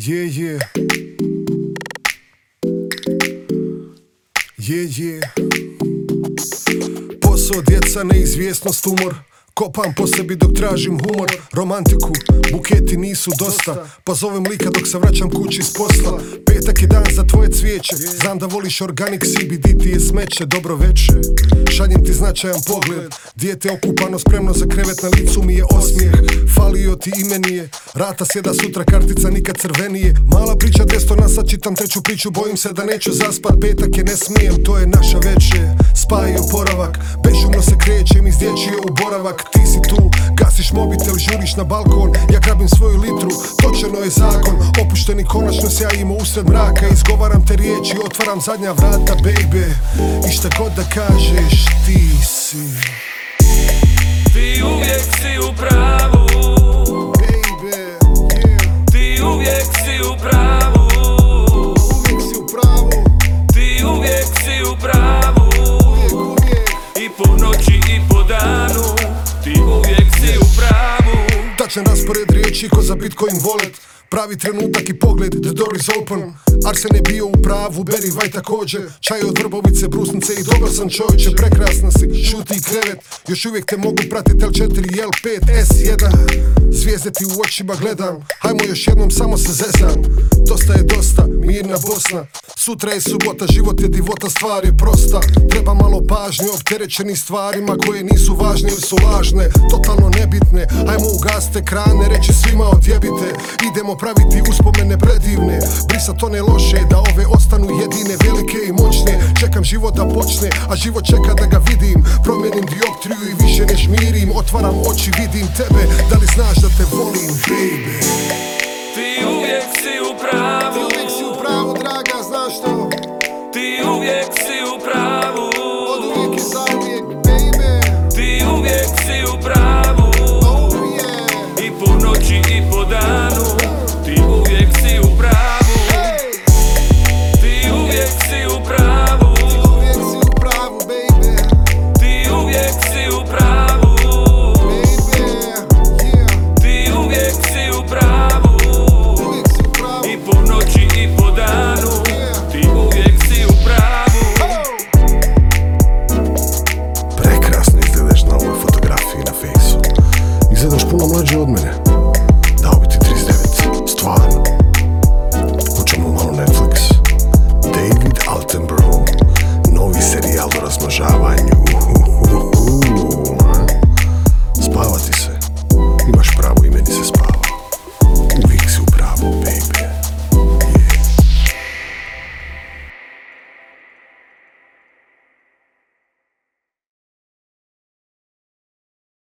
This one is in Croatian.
Yeah. Posao, djeca, neizvjesnost, umor. Kopam po sebi dok tražim humor. Romantiku, buketi nisu dosta. Pa zovem lika dok se vraćam kući s posla. Petak je dan za tvoje cvijeće. Znam da voliš organic CBD, ti je smeće. Dobro večer, šaljem ti značajan pogled. Dijete okupano, spremno za krevet, na licu mi je osmijeh. Falio ti imenije, rata sjeda sutra, kartica nikad crvenije. Mala priča 200 nas, sad čitam treću priču. Bojim se da neću zaspat, petak je, ne smijem, to je naša večer. Spaj i oporavak, bešumno se krećem, izdječio u boravak. Ti si tu, gasiš mobitel, žuriš na balkon. Ja grabim svoju litru, točeno je zakon. Opušteni konačno sjajimo usred mraka. Izgovaram te riječi, otvaram zadnja vrata, baby. I šta god da kažeš, ti si. Ti uvijek si u pravu, Baby, yeah. ti uvijek si u pravu, Uvijek si u pravu, ti uvijek si u pravu. uvijek. I po noći i po danu, ti uvijek si u pravu. Tačan raspored riječi ko za Bitcoin wallet. Pravi trenutak i pogled, the door is open. Arsen je bio u pravu, Barry White također. Čaj od vrbovice, brusnice i dobar sam čovječe. Prekrasna si, šuti i krevet. Još uvijek te mogu pratit L4, L5, S1. Zvijezde ti u očima gledam. Hajmo još jednom, samo se zezam. Dosta je dosta, mirna Bosna. Sutra je subota, život je divota, stvar je prosta. Treba malo pažnje, opterećeni stvarima koje nisu važne ili su lažne, totalno nebitne. Hajmo ugasite ekrane, reći svima odjebite. Idemo praviti uspomene predivne. Brisat one loše, da ove ostanu jedine, velike i moćne. Čekam život da počne, a život čeka da ga vidim. Promijenim dioptriju i više ne žmirim. Otvaram oči, vidim tebe, da li znaš da te volim, baby? Ti uvijek si u pravu, Ti uvijek si u pravu, draga, znaš što? ti uvijek si u pravu, Od uvijek i zauvijek, baby. ti uvijek si u pravu. Oh yeah. I po noći i po danu,